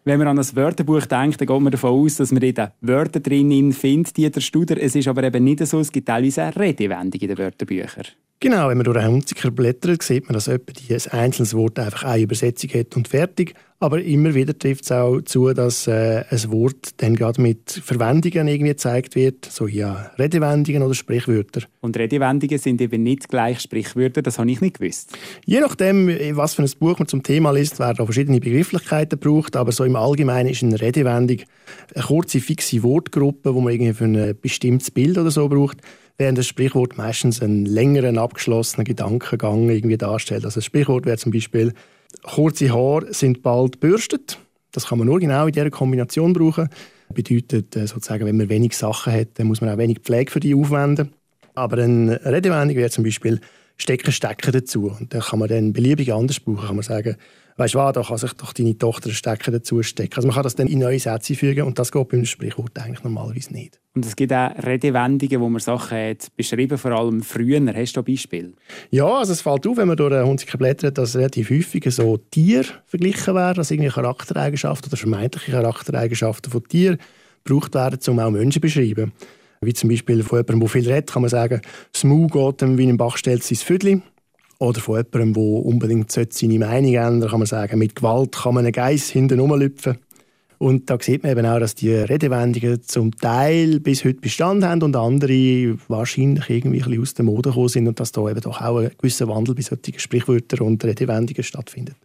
Wenn man an ein Wörterbuch denkt, dann geht man davon aus, dass man dort Wörter drinnen findet, Dieter Studer. Es ist aber eben nicht so, es gibt teilweise auch Redewendungen in den Wörterbüchern. Genau, wenn man durch einen Hunziker blättert, sieht man, dass ein einzelnes Wort einfach eine Übersetzung hat und fertig. Aber immer wieder trifft es auch zu, dass ein Wort dann gerade mit Verwendungen irgendwie gezeigt wird, so ja Redewendungen oder Sprichwörter. Und Redewendungen sind eben nicht gleich Sprichwörter, das habe ich nicht gewusst. Je nachdem, was für ein Buch man zum Thema liest, werden auch verschiedene Begrifflichkeiten gebraucht, aber so im Allgemeinen ist eine Redewendung eine kurze, fixe Wortgruppe, wo man irgendwie für ein bestimmtes Bild oder so braucht, während das Sprichwort meistens einen längeren, abgeschlossenen Gedankengang irgendwie darstellt. Also das Sprichwort wäre zum Beispiel «Kurze Haare sind bald bürstet». Das kann man nur genau in dieser Kombination brauchen. Das bedeutet sozusagen, wenn man wenig Sachen hat, dann muss man auch wenig Pflege für die aufwenden. Aber eine Redewendung wäre zum Beispiel «Stecken dazu». Und da kann man dann beliebig anders brauchen. Kann man sagen, «Weisst du was, da kann sich doch deine Tochter einen Stecker dazu stecken». Also man kann das dann in neue Sätze fügen und das geht beim Sprichwort eigentlich normalerweise nicht. Und es gibt auch Redewendungen, wo man Sachen hat beschrieben, vor allem früher. Hast du ein Beispiel? Ja, also es fällt auf, wenn man durch einen Hunziker blättert, dass relativ häufig so Tiere verglichen werden, dass irgendwie Charaktereigenschaften oder vermeintliche Charaktereigenschaften von Tieren gebraucht werden, um auch Menschen zu beschreiben. Wie zum Beispiel von jemandem, der viel redet, kann man sagen, «Das Maul geht ihm wie im Bach stellt sein Vödli». Oder von jemandem, der unbedingt seine Meinung ändern kann man sagen, «Mit Gewalt kann man einen Geiss hinten rumlüpfen». Und da sieht man eben auch, dass die Redewendungen zum Teil bis heute Bestand haben und andere wahrscheinlich irgendwie ein bisschen aus der Mode gekommen sind und dass da eben doch auch ein gewisser Wandel bei solchen Sprichwörtern und Redewendungen stattfindet.